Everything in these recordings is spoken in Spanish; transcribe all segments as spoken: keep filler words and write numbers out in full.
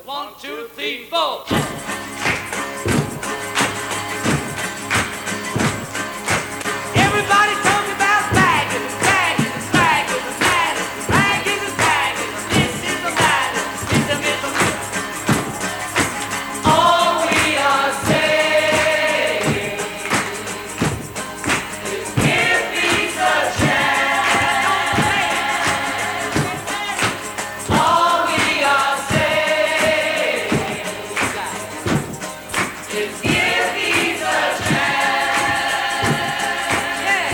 One, two, three, four. Everybody talking about bagging, bagging, bagging, bagging, bagging, bagging. This is the matter, it's a middle. All we are saying is give peace a chance. All we are saying is give peace a chance. Yeah.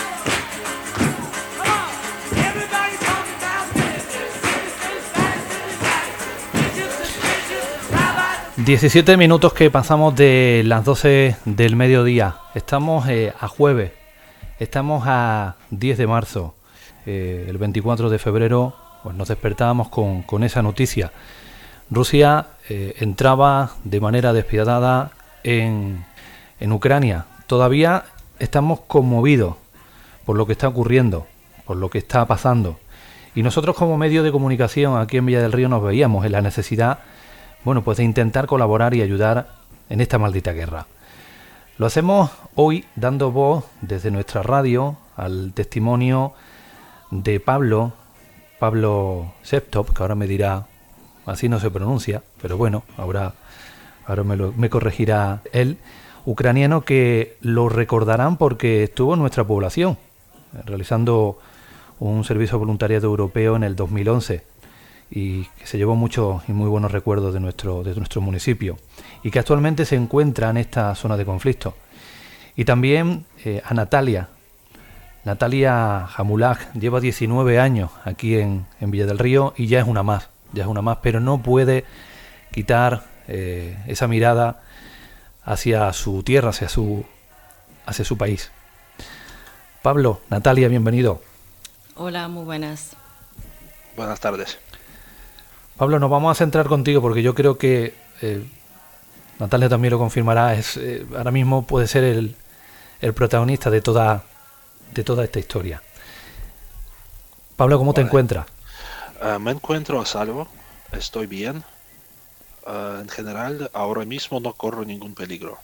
Come on. Everybody talking about business, business, business, business, business, business. diecisiete minutos que pasamos de las doce del mediodía. Estamos eh, a jueves. Estamos a diez de marzo. Eh, el veinticuatro de febrero pues nos despertábamos con, con esa noticia. Rusia eh, entraba de manera despiadada en, en Ucrania. Todavía estamos conmovidos por lo que está ocurriendo, por lo que está pasando. Y nosotros como medio de comunicación aquí en Villa del Río nos veíamos en la necesidad, bueno, pues de intentar colaborar y ayudar en esta maldita guerra. Lo hacemos hoy dando voz desde nuestra radio al testimonio de Pablo, Pablo Sheptov, que ahora me dirá, así no se pronuncia, pero bueno, ahora, ahora me, lo, me corregirá él, ucraniano que lo recordarán porque estuvo en nuestra población, eh, realizando un servicio voluntariado europeo en el dos mil once y que se llevó muchos y muy buenos recuerdos de nuestro, de nuestro municipio y que actualmente se encuentra en esta zona de conflicto. Y también eh, a Natalia, Natalia Jamulaj, lleva diecinueve años aquí en, en Villa del Río y ya es una más, ya es una más, pero no puede quitar eh, esa mirada hacia su tierra, hacia su, hacia su país. Pablo, Natalia, bienvenido. Hola, muy buenas. Buenas tardes. Pablo, nos vamos a centrar contigo porque yo creo que eh, Natalia también lo confirmará, es eh, ahora mismo puede ser el, el protagonista de toda de toda esta historia. Pablo, ¿cómo Vale. te encuentras? Uh, me encuentro a salvo, estoy bien. Uh, en general, ahora mismo no corro ningún peligro.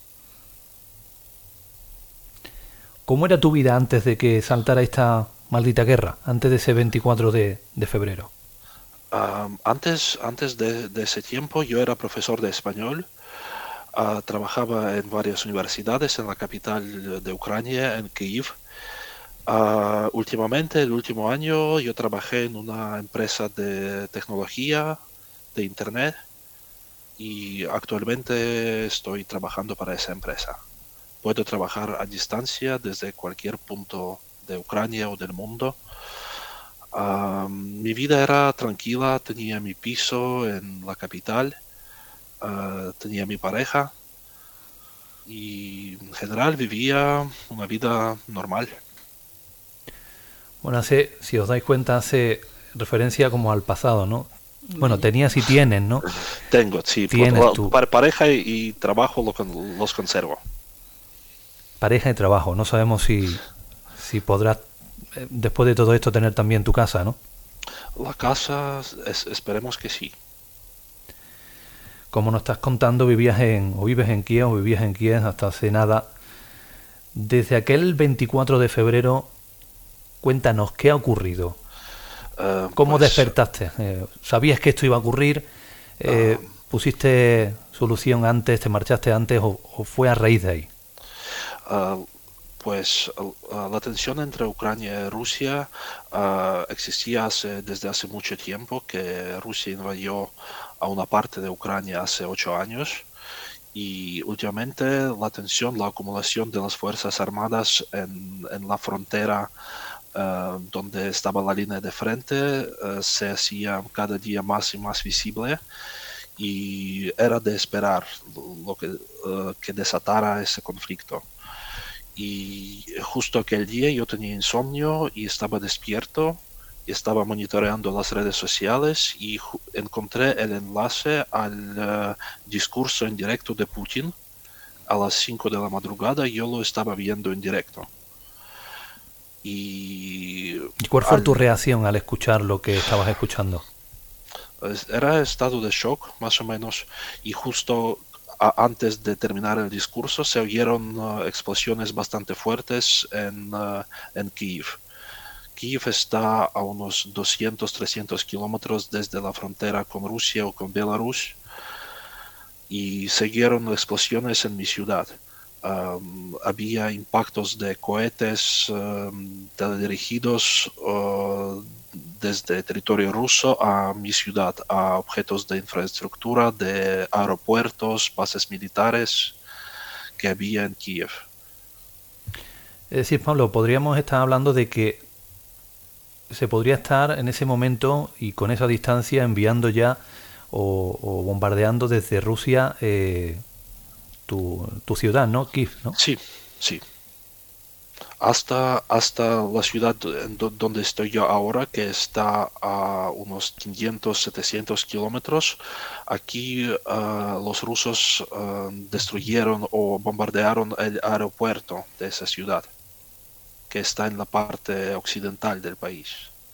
¿Cómo era tu vida antes de que saltara esta maldita guerra, antes de ese veinticuatro de febrero? Uh, antes antes de, de ese tiempo yo era profesor de español. Uh, trabajaba en varias universidades en la capital de Ucrania, en Kiev. Uh, últimamente, el último año, yo trabajé en una empresa de tecnología, de internet, y actualmente estoy trabajando para esa empresa. Puedo trabajar a distancia desde cualquier punto de Ucrania o del mundo. Uh, mi vida era tranquila, tenía mi piso en la capital, uh, tenía mi pareja y en general vivía una vida normal. Bueno, hace, si os dais cuenta, hace referencia como al pasado, ¿no? Bueno, tenías y tienes, ¿no? Tengo, sí. Tienes por, tu para pareja y, y trabajo lo, los conservo. pareja y trabajo. No sabemos si, si podrás, eh, después de todo esto, tener también tu casa, ¿no? La casa, es, esperemos que sí. Como nos estás contando, vivías en, o vives en Kiev, o vivías en Kiev hasta hace nada. Desde aquel veinticuatro de febrero, cuéntanos, ¿qué ha ocurrido? Uh, ¿Cómo pues, despertaste? Eh, ¿Sabías que esto iba a ocurrir? Eh, uh, ¿Pusiste solución antes, te marchaste antes o, o fue a raíz de ahí? Uh, pues uh, la tensión entre Ucrania y Rusia uh, existía hace, desde hace mucho tiempo, que Rusia invadió a una parte de Ucrania hace ocho años. Y últimamente la tensión, la acumulación de las fuerzas armadas en, en la frontera uh, donde estaba la línea de frente uh, se hacía cada día más y más visible y era de esperar lo que, uh, que desatara ese conflicto. Y justo aquel día yo tenía insomnio y estaba despierto. Estaba monitoreando las redes sociales y encontré el enlace al uh, discurso en directo de Putin a las cinco de la madrugada. Yo lo estaba viendo en directo. Y, ¿Y cuál fue al, tu reacción al escuchar lo que estabas escuchando? Es- Era estado de shock, más o menos, y justo a- antes de terminar el discurso se oyeron uh, explosiones bastante fuertes en, uh, en Kiev. Kiev está a unos doscientos trescientos kilómetros desde la frontera con Rusia o con Belarus y siguieron explosiones en mi ciudad. Um, había impactos de cohetes um, teledirigidos uh, desde territorio ruso a mi ciudad, a objetos de infraestructura, de aeropuertos, bases militares que había en Kiev. Es decir, Pablo, podríamos estar hablando de que se podría estar en ese momento y con esa distancia enviando ya o, o bombardeando desde Rusia eh, tu, tu ciudad, ¿no? Kiev, ¿no? Sí, sí. Hasta, hasta la ciudad en do- donde estoy yo ahora, que está a unos quinientos, setecientos kilómetros. Aquí ah, los rusos ah, destruyeron o bombardearon el aeropuerto de esa ciudad, que está en la parte occidental del país.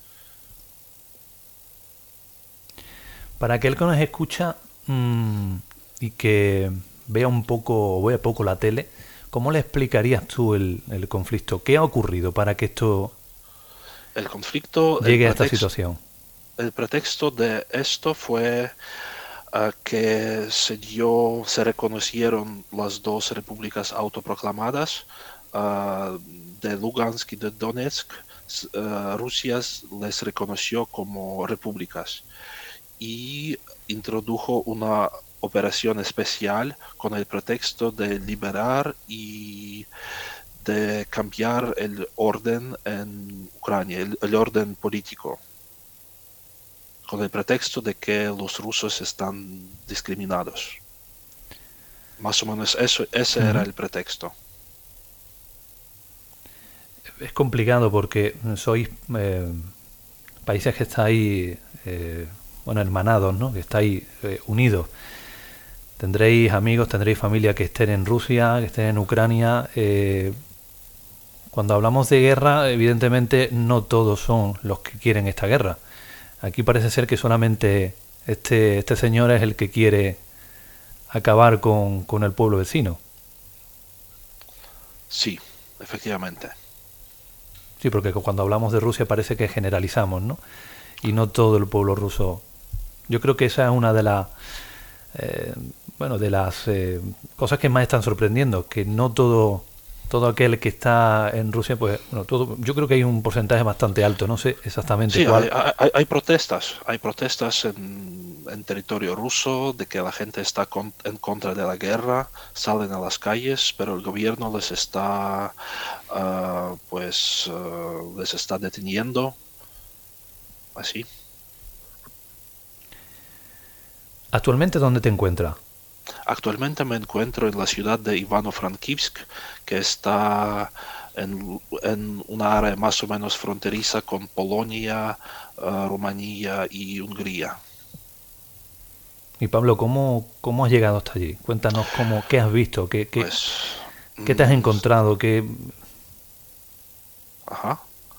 Para aquel que nos escucha mm, y que vea un poco o vea poco la tele, ¿cómo le explicarías tú el, el conflicto? ¿Qué ha ocurrido para que esto El conflicto, el llegue a esta pretexto, situación? el pretexto de esto fue ah, que se dio, se reconocieron las dos repúblicas autoproclamadas ah, de Lugansk y de Donetsk. S- ah, Rusia les reconoció como repúblicas y introdujo una operación especial con el pretexto de liberar y de cambiar el orden en Ucrania, el, el orden político, con el pretexto de que los rusos están discriminados. Más o menos eso, ese era Ujú. el pretexto. Es complicado porque sois eh, países que estáis, eh, bueno, hermanados, ¿no? Que estáis eh, unidos. Tendréis amigos, tendréis familia que estén en Rusia, que estén en Ucrania. eh, Cuando hablamos de guerra, evidentemente no todos son los que quieren esta guerra. Aquí parece ser que solamente este, este señor es el que quiere acabar con, con el pueblo vecino. Sí, efectivamente. Sí, porque cuando hablamos de Rusia parece que generalizamos, ¿no? Y no todo el pueblo ruso. Yo creo que esa es una de las eh, bueno, de las eh, cosas que más están sorprendiendo, que no todo todo aquel que está en Rusia, pues bueno, todo, yo creo que hay un porcentaje bastante alto, no sé exactamente Sí, hay, cuál. hay- hay protestas, hay protestas en, en territorio ruso de que la gente está con- en contra de la guerra, salen a las calles, pero el gobierno les está, ah, pues, ah, les está deteniendo, así. Actualmente, ¿dónde te encuentras? Actualmente me encuentro en la ciudad de Ivano-Frankivsk, que está en, en una área más o menos fronteriza con Polonia, ah, Rumanía y Hungría. Y Pablo, ¿cómo, cómo has llegado hasta allí? Cuéntanos cómo, qué has visto, qué, qué, Pues, qué te has mm, encontrado, qué... ajá.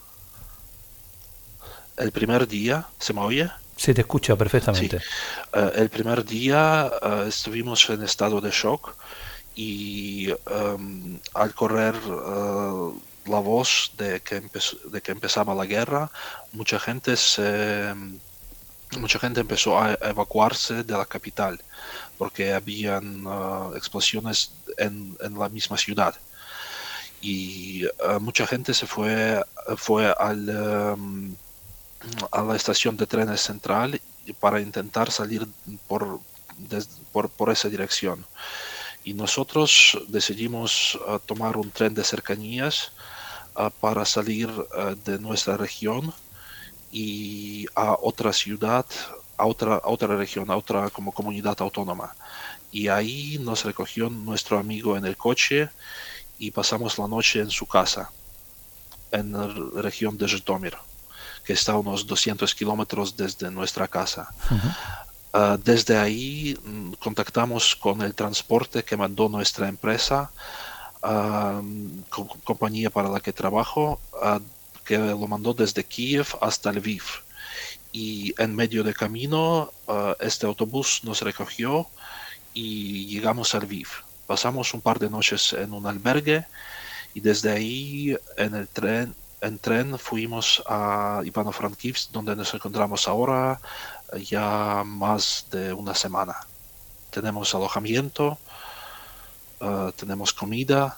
El primer día, ¿se me oye? Se te escucha Sí. perfectamente. Eh, el primer día eh, estuvimos en estado de shock y em, al correr eh, la voz de que, empezó- de que empezaba la guerra, mucha gente se, mucha gente empezó a evacuarse de la capital porque habían eh, explosiones en, en la misma ciudad y eh, mucha gente se fue, fue al, em, a la estación de trenes central para intentar salir por, des- por, por esa dirección. Y nosotros decidimos uh, tomar un tren de cercanías uh, para salir uh, de nuestra región y a otra ciudad, a otra, a otra región, a otra como comunidad autónoma. Y ahí nos recogió nuestro amigo en el coche y pasamos la noche en su casa, en la región de Zhytomyr, que está a unos doscientos kilómetros desde nuestra casa. Ujú. Uh, desde ahí mm, contactamos con el transporte que mandó nuestra empresa, uh, co compañía para la que trabajo, uh, que lo mandó desde Kiev hasta Lviv. y en medio de camino uh, este autobús nos recogió y llegamos a Lviv. Pasamos un par de noches en un albergue y desde ahí en el tren, en tren fuimos a Ivano-Frankivsk, donde nos encontramos ahora ya más de una semana. Tenemos alojamiento, uh, tenemos comida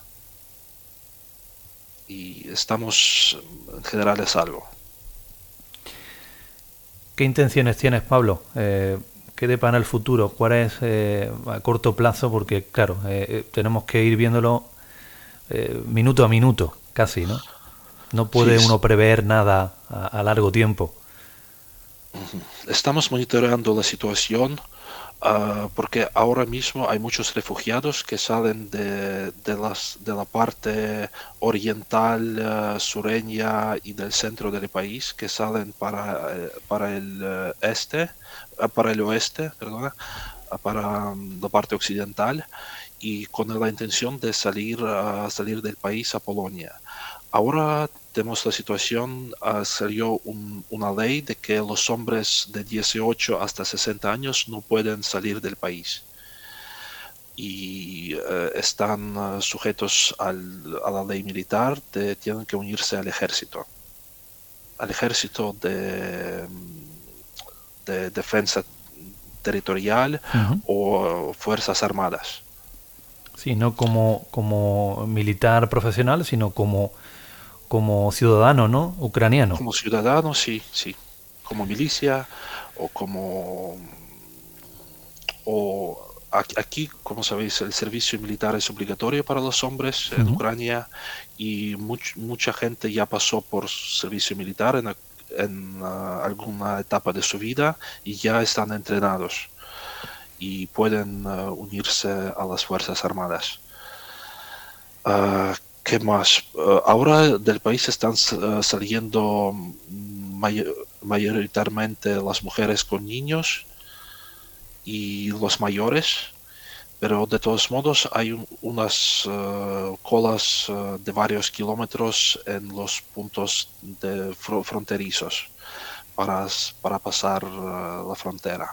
y estamos en general a salvo. ¿Qué intenciones tienes, Pablo? Eh, ¿Qué depara el futuro? ¿Cuál es eh, a corto plazo? Porque, claro, eh, tenemos que ir viéndolo eh, minuto a minuto, casi, ¿no? No puede Sí, uno prever nada a, a largo tiempo. estamos monitoreando la situación uh, porque ahora mismo hay muchos refugiados que salen de, de, las, de la parte oriental, uh, sureña y del centro del país, que salen para, eh, para el uh, este, uh, para el oeste, perdona, uh, para um, la parte occidental y con la intención de salir, uh, salir del país a Polonia. Ahora tenemos la situación, uh, salió un, una ley de que los hombres de dieciocho hasta sesenta años no pueden salir del país y uh, están uh, sujetos al, a la ley militar, de, tienen que unirse al ejército, al ejército de, de defensa territorial Uh-huh. o fuerzas armadas. Sí, no como, como militar profesional, sino como, como ciudadano, ¿no? Ucraniano. Como ciudadano, sí, sí. Como milicia o como... O aquí, como sabéis, el servicio militar es obligatorio para los hombres en Uh-huh. Ucrania y much, mucha gente ya pasó por servicio militar en, en uh, alguna etapa de su vida y ya están entrenados y pueden uh, unirse a las Fuerzas Armadas. Uh, ¿Qué más? Uh, ahora del país están uh, saliendo may- mayoritariamente las mujeres con niños y los mayores, pero de todos modos hay un, unas uh, colas uh, de varios kilómetros en los puntos de fr- fronterizos para, para pasar uh, la frontera.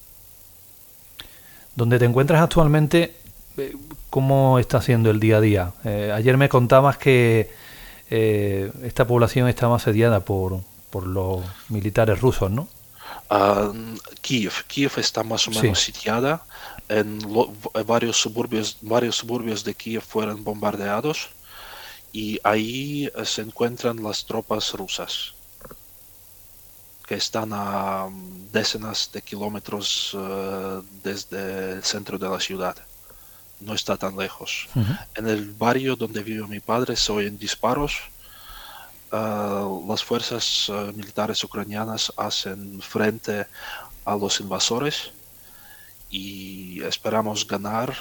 Donde te encuentras actualmente, eh, ¿cómo está siendo el día a día? Eh, ayer me contabas que eh, esta población estaba asediada por, por los militares rusos, ¿no? Uh, Kiev. Kiev está más o menos Sí. sitiada. En lo, varios, suburbios, varios suburbios de Kiev fueron bombardeados y ahí eh, se encuentran las tropas rusas que están a um, decenas de kilómetros uh, desde el centro de la ciudad. No está tan lejos. Uh-huh. En el barrio donde vive mi padre se oyen disparos. Uh, las fuerzas uh, militares ucranianas hacen frente a los invasores y esperamos ganar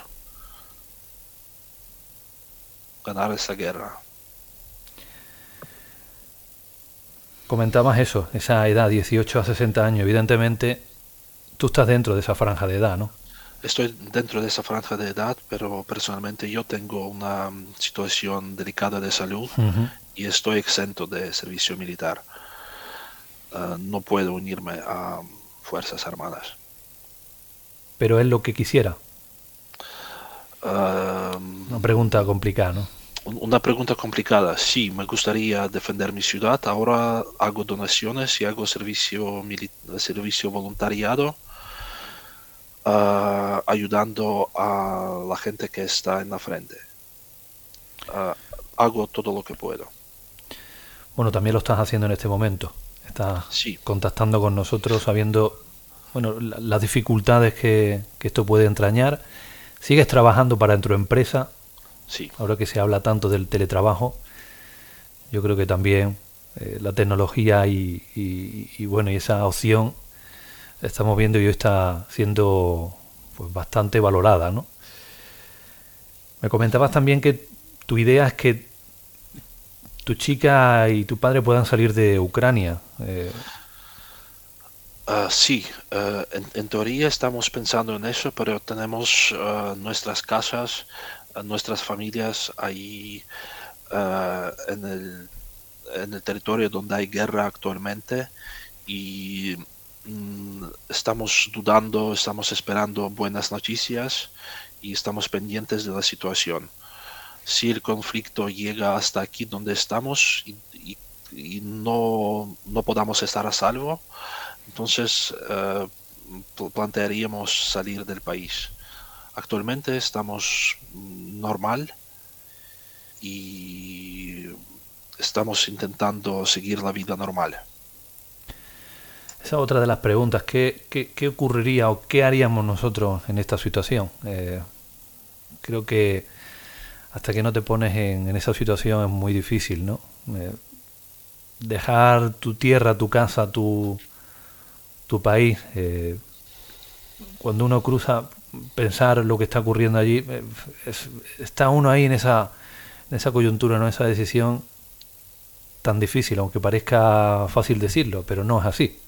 ganar esta guerra. Comentabas eso, esa edad, dieciocho a sesenta años. Evidentemente, tú estás dentro de esa franja de edad, ¿no? Estoy dentro de esa franja de edad, pero personalmente yo tengo una um, situación delicada de salud Uh-huh. y estoy exento de servicio militar. Uh, no puedo unirme a um, Fuerzas Armadas. Pero es lo que quisiera. Uh, Una pregunta complicada, ¿no? Una pregunta complicada. Sí, me gustaría defender mi ciudad. Ahora hago donaciones y hago servicio, mili- servicio voluntariado, uh, ayudando a la gente que está en la frente. Uh, hago todo lo que puedo. Bueno, también lo estás haciendo en este momento. Estás Sí, contactando con nosotros sabiendo, bueno, la- las dificultades que, que esto puede entrañar. Sigues trabajando para tu empresa. sí, Ahora que se habla tanto del teletrabajo, yo creo que también eh, la tecnología y, y- y, bueno, y esa opción estamos viendo y hoy está siendo pues bastante valorada, ¿no? Me comentabas también que tu idea es que tu chica y tu padre puedan salir de Ucrania. Eh, Uh, sí. Uh, en, en teoría estamos pensando en eso, pero tenemos uh, nuestras casas, uh, nuestras familias ahí uh, en el, en el territorio donde hay guerra actualmente y mm, estamos dudando, estamos esperando buenas noticias y estamos pendientes de la situación. Si el conflicto llega hasta aquí donde estamos y, y- y no, no podamos estar a salvo, entonces eh, pl- plantearíamos salir del país. Actualmente estamos mm, normal y estamos intentando seguir la vida normal. Esa es otra de las preguntas. ¿Qué, qué, qué ocurriría o qué haríamos nosotros en esta situación? Eh, creo que hasta que no te pones en, en esa situación es muy difícil, ¿no? Eh, dejar tu tierra, tu casa, tu, tu país, eh, cuando uno cruza, pensar lo que está ocurriendo allí, eh, es- está uno ahí en esa, en esa coyuntura, ¿no? Esa decisión tan difícil, aunque parezca fácil decirlo, pero no es así.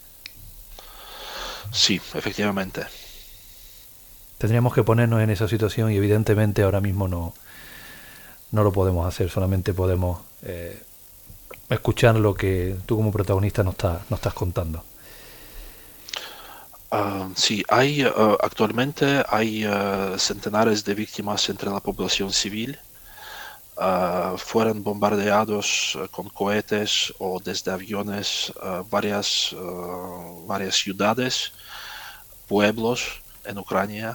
Sí, efectivamente. Tendríamos que ponernos en esa situación y evidentemente ahora mismo no, no lo podemos hacer, solamente podemos eh, escuchar lo que tú como protagonista nos, está- nos estás contando. Ah, sí, hay ah, actualmente hay ah, centenares de víctimas entre la población civil. Ah, fueron bombardeados ah, con cohetes o desde aviones ah, varias, ah, varias ciudades, pueblos en Ucrania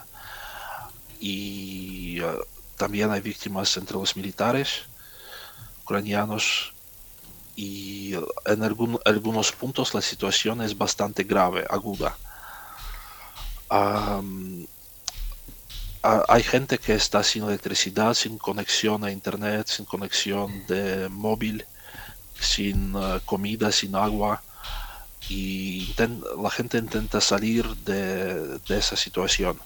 y ah, también hay víctimas entre los militares ucranianos y ah, en algún- algunos puntos la situación es bastante grave, aguda. Am, ha- hay gente que está sin electricidad, sin conexión a internet, sin conexión de móvil, sin eh, comida, sin agua. Y inten- la gente intenta salir de, de esa situación.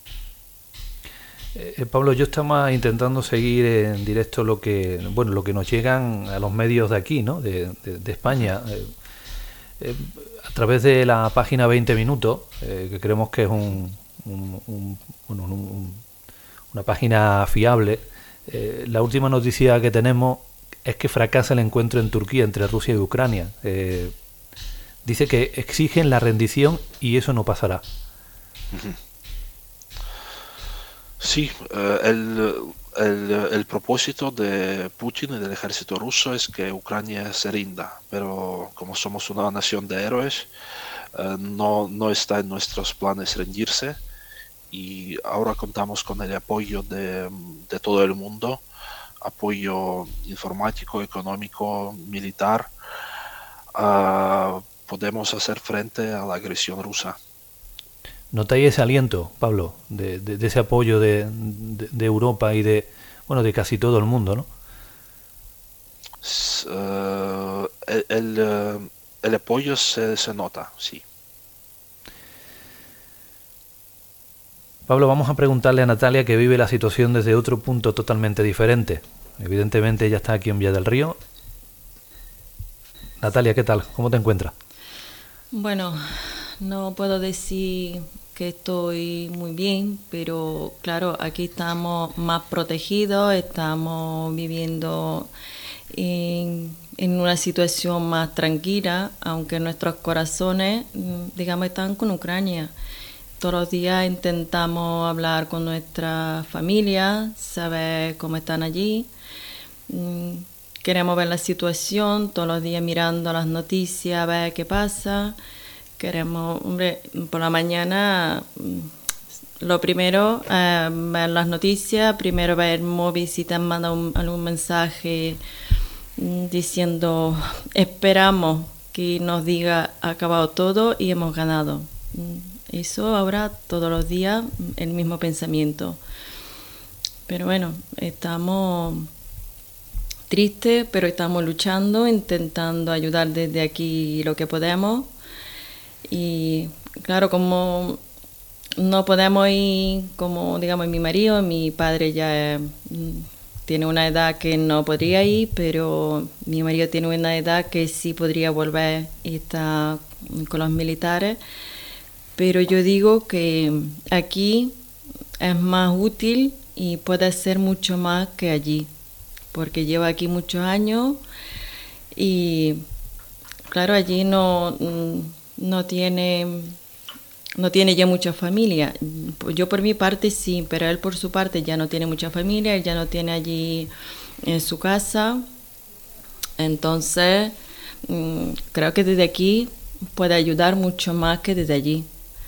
Eh, eh, Pablo, yo estaba intentando seguir en directo lo que, bueno, lo que nos llegan a los medios de aquí, ¿no? De, de- de España, eh, eh, a través de la página veinte minutos, eh, que creemos que es un, un- un- bueno, un- un- una página fiable. Eh, la última noticia que tenemos es que fracasa el encuentro en Turquía entre Rusia y Ucrania. Eh, dice que exigen la rendición y eso no pasará. Sí, eh, el, el, el propósito de Putin y del ejército ruso es que Ucrania se rinda, pero como somos una nación de héroes, eh, no, no está en nuestros planes rendirse y ahora contamos con el apoyo de, de todo el mundo, apoyo informático, económico, militar. Ah, podemos hacer frente a la agresión rusa. ¿Notáis ese aliento, Pablo, de, de- de ese apoyo de, de- de Europa y de, bueno, de casi todo el mundo, ¿no? S- eh, el, el, eh, el apoyo se, se nota, sí. Pablo, vamos a preguntarle a Natalia, que vive la situación desde otro punto totalmente diferente. Evidentemente ella está aquí en Villa del Río. Natalia, ¿qué tal? ¿Cómo te encuentras? Bueno, no puedo decir que estoy muy bien, pero claro, aquí estamos más protegidos, estamos viviendo en, en una situación más tranquila, aunque nuestros corazones, mm, digamos, están con Ucrania. Todos los días intentamos hablar con nuestra familia, saber cómo están allí. Mm, Queremos ver la situación, todos los días mirando las noticias, a ver qué pasa. Queremos, hombre, por la mañana, mm, lo primero, eh, ver las noticias, primero ver el móvil si te han mandado un- algún mensaje mm, diciendo, esperamos que nos diga, ha acabado todo y hemos ganado. Mm, Eso ahora todos los días, mm, el mismo pensamiento. Pero bueno, estamos tristes, pero estamos luchando, intentando ayudar desde aquí lo que podemos. Y claro, como no podemos ir, como digamos mi marido, mi padre ya eh, mm, tiene una edad que no podría ir, pero mi marido tiene una edad que sí podría volver y está con los militares. Pero yo digo que aquí es más útil y puede hacer mucho más que allí, porque llevo aquí muchos años y claro, allí no, mm, no tiene no tiene ya mucha familia. Yo por mi parte sí, pero él por su parte ya no tiene mucha familia, él ya no tiene allí en su casa. Entonces, mm, creo que desde aquí puede ayudar mucho más que desde allí.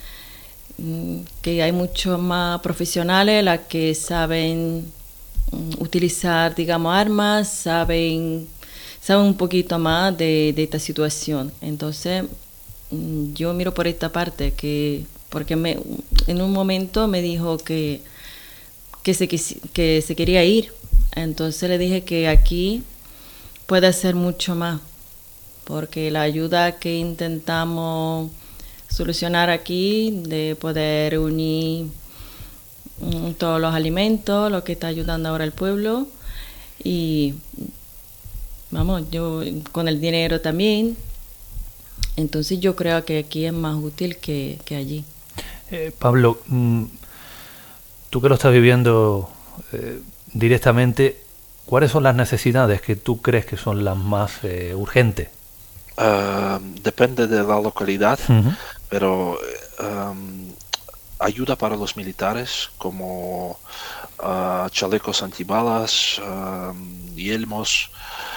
Mm, que hay muchos más profesionales las que saben mm, utilizar, digamos, armas, saben, saben un poquito más de, de esta situación. Entonces, mm, yo miro por esta parte, que porque me, en un momento me dijo que, que, se, quisi- que se quería ir. Entonces le dije que aquí puede hacer mucho más, porque la ayuda que intentamos solucionar aquí, de poder unir mm, todos los alimentos, lo que está ayudando ahora el pueblo, y vamos, yo con el dinero también, entonces yo creo que aquí es más útil que, que allí. Eh, Pablo, mm, tú que lo estás viviendo eh, directamente, ¿cuáles son las necesidades que tú crees que son las más eh, urgentes? Ah, depende de la localidad, Ujú. pero eh, am, ayuda para los militares como ah, chalecos antibalas, am, yelmos,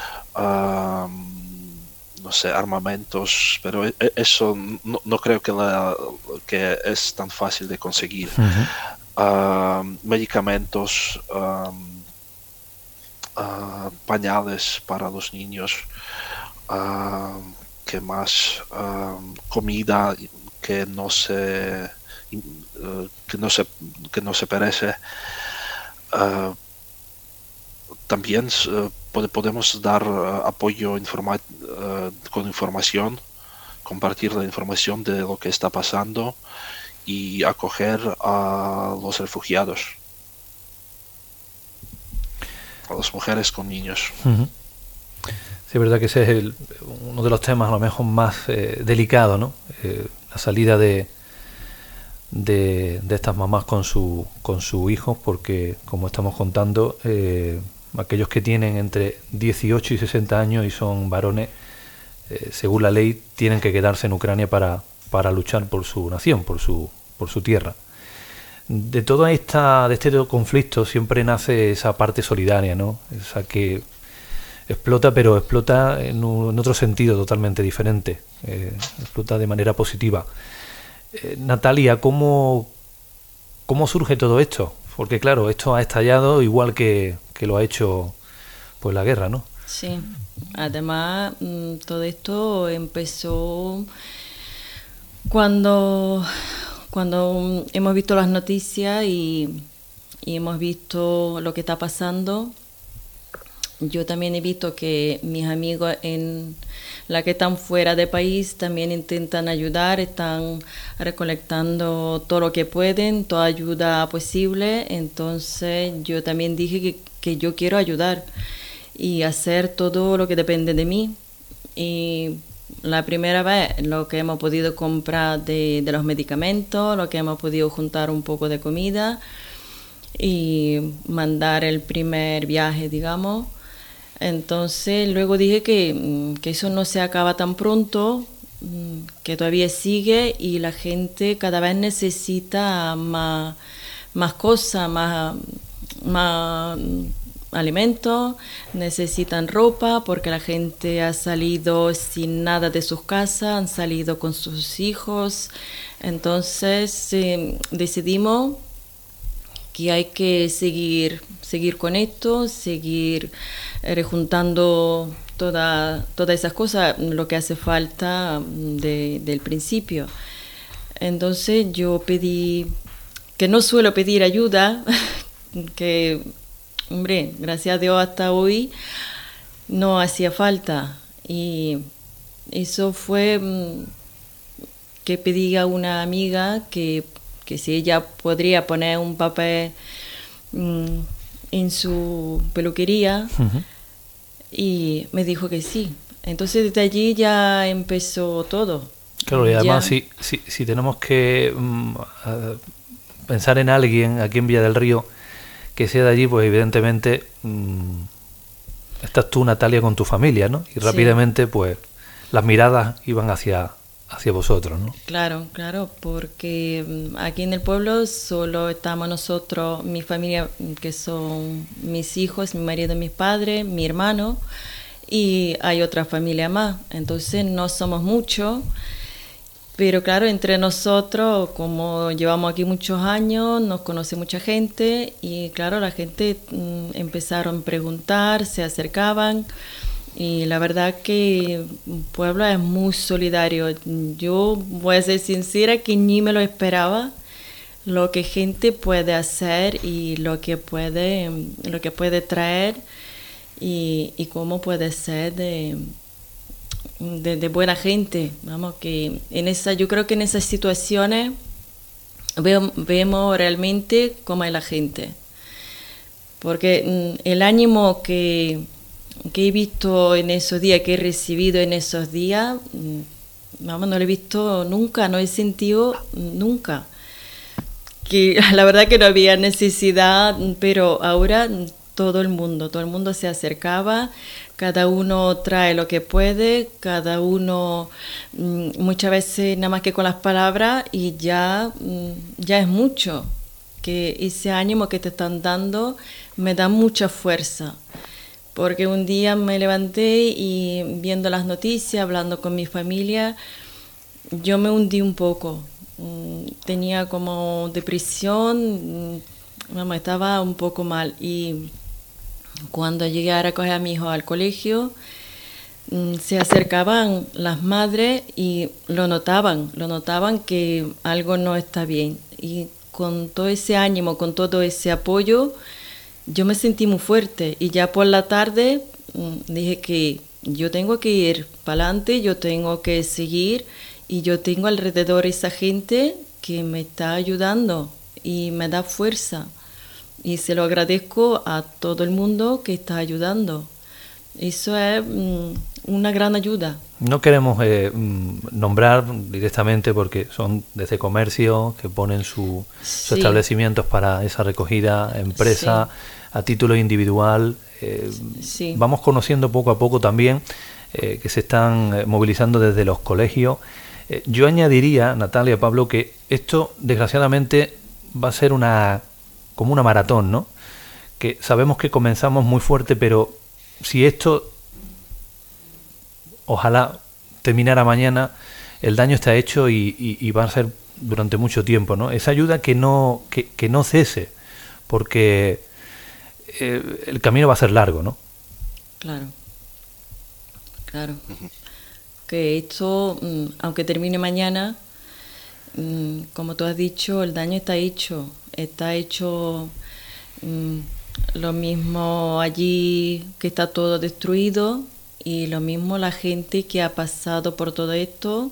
am, no sé, armamentos, pero e- e- eso no, no creo que, la- que es tan fácil de conseguir. Ujú. Am, medicamentos, am, ah, pañales para los niños, ah, ¿qué más? Ah, comida que no se eh, que no se que no se perece. Ah, también eh, pode- podemos dar eh, apoyo informa- eh, con información, compartir la información de lo que está pasando y acoger a los refugiados, a las mujeres con niños. Ujú. Sí, es verdad que ese es el- uno de los temas a lo mejor más eh, delicados, ¿no? Eh, la salida de, de, de estas mamás con su con sus hijos, porque como estamos contando, eh, aquellos que tienen entre dieciocho y sesenta años y son varones, eh, según la ley, tienen que quedarse en Ucrania para, para luchar por su nación, por su, por su tierra. De todo esta, de este conflicto siempre nace esa parte solidaria, ¿no? Esa que explota, pero explota en, un- en otro sentido totalmente diferente. Eh, explota de manera positiva. Eh, Natalia, ¿cómo, ¿cómo surge todo esto? Porque claro, esto ha estallado igual que, que lo ha hecho pues la guerra, ¿no? Sí, además mm, todo esto empezó cuando, cuando mm, hemos visto las noticias y, y hemos visto lo que está pasando. Yo también he visto que mis amigos en la que están fuera de país también intentan ayudar, están recolectando todo lo que pueden, toda ayuda posible. Entonces yo también dije que, que yo quiero ayudar y hacer todo lo que depende de mí. Y la primera vez lo que hemos podido comprar de, de los medicamentos, lo que hemos podido juntar un poco de comida y mandar el primer viaje, digamos. Entonces luego dije que, mm, que eso no se acaba tan pronto, mm, que todavía sigue y la gente cada vez necesita más, más cosas, más, más mm, alimentos, necesitan ropa porque la gente ha salido sin nada de sus casas, han salido con sus hijos. Entonces eh, decidimos que hay que seguir, seguir con esto, seguir eh, rejuntando toda, todas esas cosas, lo que hace falta de, del principio. Entonces yo pedí, que no suelo pedir ayuda, que, hombre, gracias a Dios hasta hoy no hacía falta. Y eso fue mm, que pedí a una amiga que que si ella podría poner un papel mm, en su peluquería, Ujú. y me dijo que sí. Entonces desde allí ya empezó todo. Claro, y además Ya- si, si, si tenemos que mm, a- pensar en alguien aquí en Villa del Río que sea de allí, pues evidentemente mm, estás tú, Natalia, con tu familia, ¿no? Y Sí. rápidamente pues las miradas iban hacia, hacia vosotros, ¿no? Claro, claro, porque mm, aquí en el pueblo solo estamos nosotros, mi familia, mm, que son mis hijos, mi marido, mis padres, mi hermano, y hay otra familia más. Entonces no somos muchos, pero claro, entre nosotros, como llevamos aquí muchos años, nos conoce mucha gente y claro, la gente mm, empezaron a preguntar, se acercaban. Y la verdad que Puebla es muy solidario. Yo voy a ser sincera que ni me lo esperaba lo que gente puede hacer y lo que puede, lo que puede traer y, y cómo puede ser de, de, de buena gente. Vamos, que en esa, yo creo que en esas situaciones veo, vemos realmente cómo es la gente. Porque mm, el ánimo que que he visto en esos días, que he recibido en esos días, vamos, no lo he visto nunca, no he sentido nunca. Que la verdad que no había necesidad, pero ahora todo el mundo, todo el mundo se acercaba, cada uno trae lo que puede, cada uno muchas veces nada más que con las palabras y ya, ya es mucho. Que ese ánimo que te están dando me da mucha fuerza. Porque un día me levanté y viendo las noticias, hablando con mi familia, yo me hundí un poco. Tenía como depresión, mamá, estaba un poco mal. Y cuando llegué a recoger a mi hijo al colegio, se acercaban las madres y lo notaban, lo notaban que algo no está bien. Y con todo ese ánimo, con todo ese apoyo, yo me sentí muy fuerte y ya por la tarde mmm, dije que yo tengo que ir para adelante, yo tengo que seguir y yo tengo alrededor esa gente que me está ayudando y me da fuerza y se lo agradezco a todo el mundo que está ayudando. Eso es mmm, una gran ayuda. No queremos eh, nombrar directamente porque son desde comercio que ponen su, sí. sus establecimientos para esa recogida, empresa, sí. a título individual. Eh, sí. Vamos conociendo poco a poco también eh, que se están movilizando desde los colegios. Eh, yo añadiría, Natalia, Pablo, que esto desgraciadamente va a ser una como una maratón, ¿no? Que sabemos que comenzamos muy fuerte, pero si esto ojalá terminara mañana, el daño está hecho y, y, y va a ser durante mucho tiempo, ¿no? Esa ayuda que no que, que no cese, porque eh, el camino va a ser largo, ¿no? Claro, claro. Que esto, aunque termine mañana, como tú has dicho, el daño está hecho. Está hecho lo mismo allí, que está todo destruido. Y lo mismo la gente que ha pasado por todo esto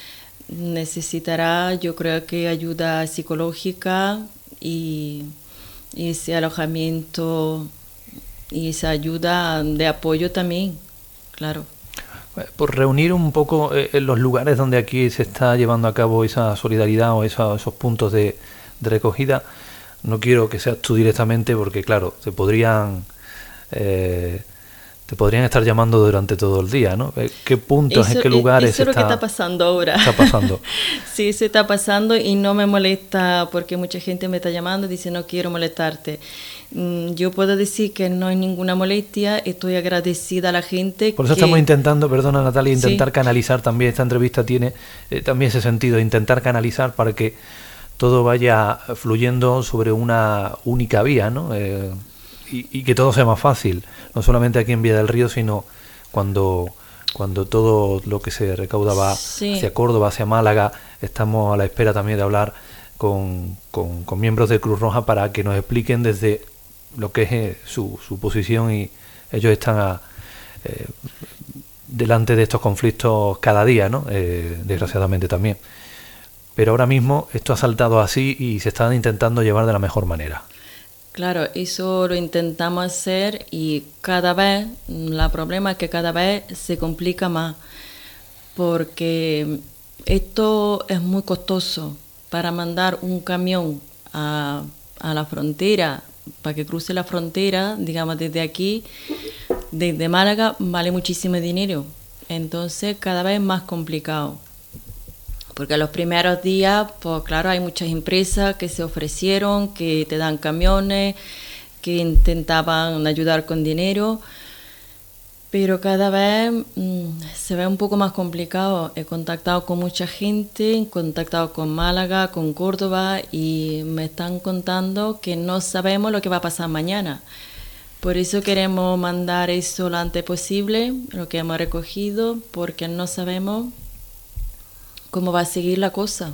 necesitará, yo creo que ayuda psicológica y, y ese alojamiento y esa ayuda de apoyo también, claro. Por reunir un poco eh, los lugares donde aquí se está llevando a cabo esa solidaridad o esa, esos puntos de, de recogida, no quiero que seas tú directamente porque claro, te podrían... Eh, Te podrían estar llamando durante todo el día, ¿no? ¿Qué puntos, eso, en qué lugares eso es está, lo que está pasando ahora? Está pasando. Sí, se está pasando y no me molesta porque mucha gente me está llamando y dice no quiero molestarte. Yo puedo decir que no hay ninguna molestia, estoy agradecida a la gente. Por eso que... estamos intentando, perdona Natalia, intentar sí. canalizar también, esta entrevista tiene eh, también ese sentido, intentar canalizar para que todo vaya fluyendo sobre una única vía, ¿no? Eh, Y, y que todo sea más fácil, no solamente aquí en Villa del Río, sino cuando cuando todo lo que se recauda va sí. hacia Córdoba, hacia Málaga. Estamos a la espera también de hablar con, con, con miembros de Cruz Roja para que nos expliquen desde lo que es eh, su, su posición, y ellos están a, eh, delante de estos conflictos cada día, ¿no? Eh, desgraciadamente también. Pero ahora mismo esto ha saltado así y se está intentando llevar de la mejor manera. Claro, eso lo intentamos hacer y cada vez, el problema es que cada vez se complica más porque esto es muy costoso. Para mandar un camión a, a la frontera, para que cruce la frontera, digamos desde aquí, desde Málaga, vale muchísimo dinero. Entonces cada vez es más complicado. Porque los primeros días, pues claro, hay muchas empresas que se ofrecieron, que te dan camiones, que intentaban ayudar con dinero, pero cada vez mmm, se ve un poco más complicado. He contactado con mucha gente, he contactado con Málaga, con Córdoba, y me están contando que no sabemos lo que va a pasar mañana. Por eso queremos mandar eso lo antes posible, lo que hemos recogido, porque no sabemos cómo va a seguir la cosa.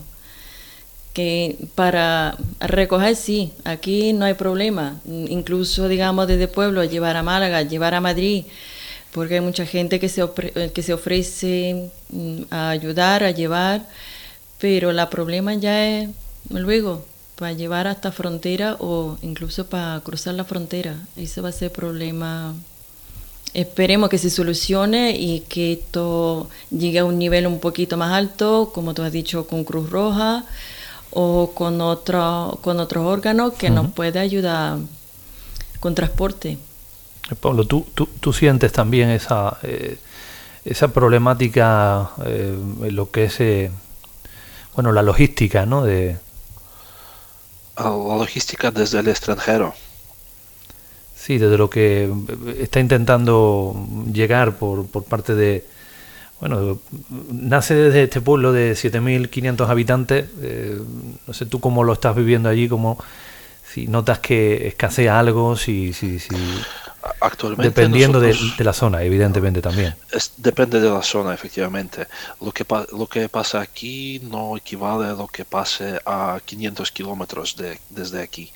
Que para recoger sí, aquí no hay problema, incluso digamos desde pueblo llevar a Málaga, llevar a Madrid, porque hay mucha gente que se, que se ofrece a ayudar, a llevar, pero el problema ya es luego para llevar hasta frontera o incluso para cruzar la frontera. Ese va a ser el problema. Esperemos que se solucione y que esto llegue a un nivel un poquito más alto, como tú has dicho, con Cruz Roja o con otro, con otros órganos que uh-huh. nos puede ayudar con transporte. Pablo, ¿tú, tú, tú sientes también esa, eh, esa problemática eh, en lo que es eh, bueno, la logística, ¿no? De... La logística desde el extranjero. Sí, desde lo que está intentando llegar por, por parte de... Bueno, nace desde este pueblo de siete mil quinientos habitantes. Eh, no sé tú cómo lo estás viviendo allí, cómo, si notas que escasea algo, si... si, si Actualmente dependiendo nosotros, de, de la zona, evidentemente también. Es, depende de la zona, efectivamente. Lo que, lo que pasa aquí no equivale a lo que pase a quinientos kilómetros de, desde aquí.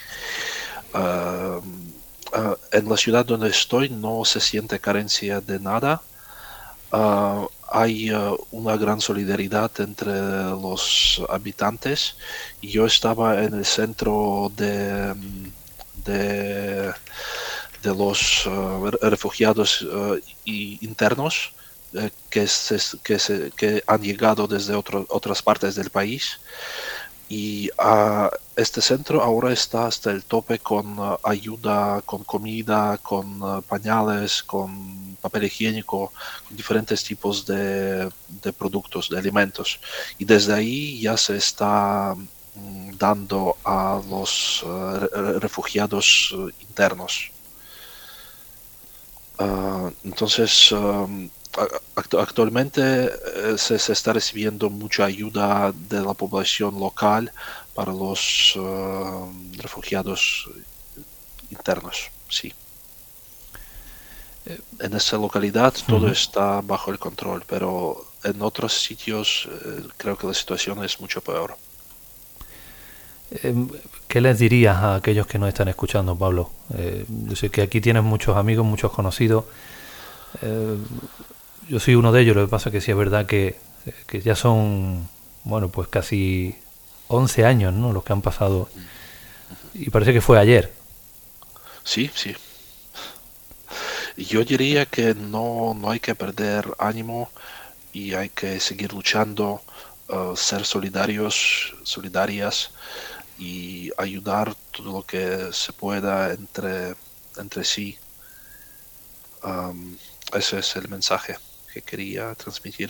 Uh, uh, en la ciudad donde estoy no se siente carencia de nada. Uh, hay uh, una gran solidaridad entre los habitantes. Yo estaba en el centro de... de de los uh, refugiados uh, y internos uh, que, se, que, se, que han llegado desde otro, otras partes del país, y uh, este centro ahora está hasta el tope con uh, ayuda, con comida, con uh, pañales, con papel higiénico, con diferentes tipos de, de productos, de alimentos, y desde ahí ya se está um, dando a los uh, refugiados uh, internos. Uh, entonces, um, act- actualmente eh, se, se está recibiendo mucha ayuda de la población local para los uh, refugiados internos, sí. En esa localidad todo uh-huh. está bajo el control, pero en otros sitios eh, creo que la situación es mucho peor. ¿Qué les dirías a aquellos que nos están escuchando, Pablo? Eh, yo sé que aquí tienes muchos amigos, muchos conocidos. Eh, yo soy uno de ellos, lo que pasa es que sí es verdad que, que ya son, bueno, pues casi once años, ¿no?, los que han pasado. Y parece que fue ayer. Sí, sí. Yo diría que no, no hay que perder ánimo y hay que seguir luchando, uh, ser solidarios, solidarias, y ayudar todo lo que se pueda entre, entre sí. Um, ese es el mensaje que quería transmitir.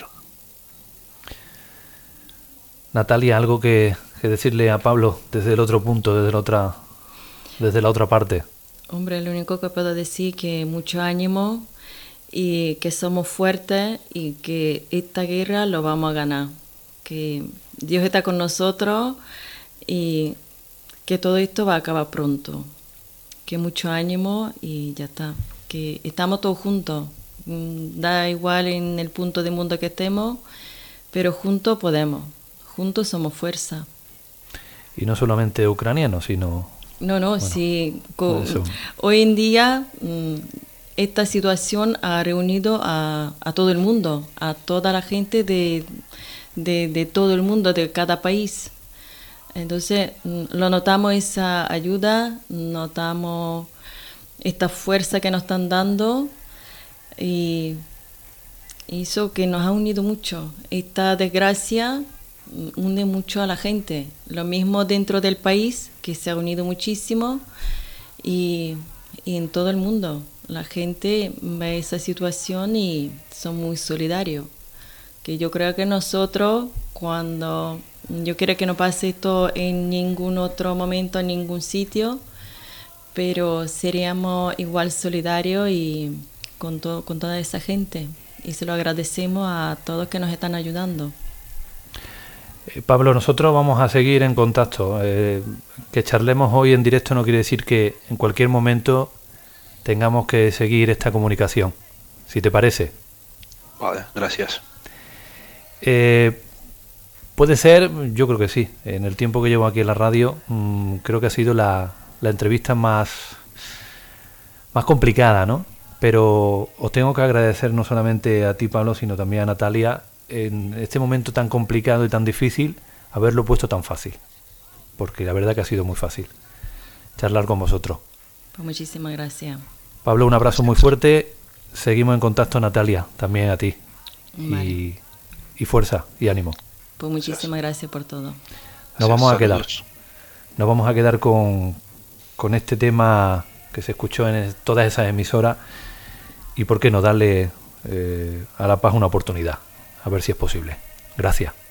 Natalia, algo que, que decirle a Pablo desde el otro punto, desde la otra, desde la otra parte. Hombre, lo único que puedo decir es que mucho ánimo y que somos fuertes y que esta guerra lo vamos a ganar. Que Dios está con nosotros y que todo esto va a acabar pronto. Que mucho ánimo y ya está. Que estamos todos juntos. Da igual en el punto del mundo que estemos, pero juntos podemos. Juntos somos fuerza. Y no solamente ucranianos, sino... No, no, bueno, sí. Co- hoy en día esta situación ha reunido a, a todo el mundo, a toda la gente de, de, de todo el mundo, de cada país. Entonces, lo notamos esa ayuda, notamos esta fuerza que nos están dando y eso que nos ha unido mucho. Esta desgracia une mucho a la gente. Lo mismo dentro del país, que se ha unido muchísimo, y, y en todo el mundo. La gente ve esa situación y son muy solidarios. Que yo creo que nosotros cuando yo quiero que no pase esto en ningún otro momento, en ningún sitio, pero seríamos igual solidarios y con, to- con toda esa gente. Y se lo agradecemos a todos que nos están ayudando. Eh, Pablo, nosotros vamos a seguir en contacto. Eh, que charlemos hoy en directo no quiere decir que en cualquier momento tengamos que seguir esta comunicación, si te parece. Vale, gracias. Eh, puede ser, yo creo que sí. En el tiempo que llevo aquí en la radio, mmm, creo que ha sido la, la entrevista más, más complicada, ¿no? Pero os tengo que agradecer no solamente a ti, Pablo, sino también a Natalia, en este momento tan complicado y tan difícil, haberlo puesto tan fácil. Porque la verdad que ha sido muy fácil charlar con vosotros. Pues muchísimas gracias. Pablo, un abrazo muy fuerte. Seguimos en contacto, Natalia, también a ti. Vale. Y, y fuerza y ánimo. Pues muchísimas gracias por todo. Nos vamos a quedar. Saludos. Nos vamos a quedar con, con este tema que se escuchó en todas esas emisoras y por qué no darle eh, a La Paz una oportunidad, a ver si es posible. Gracias.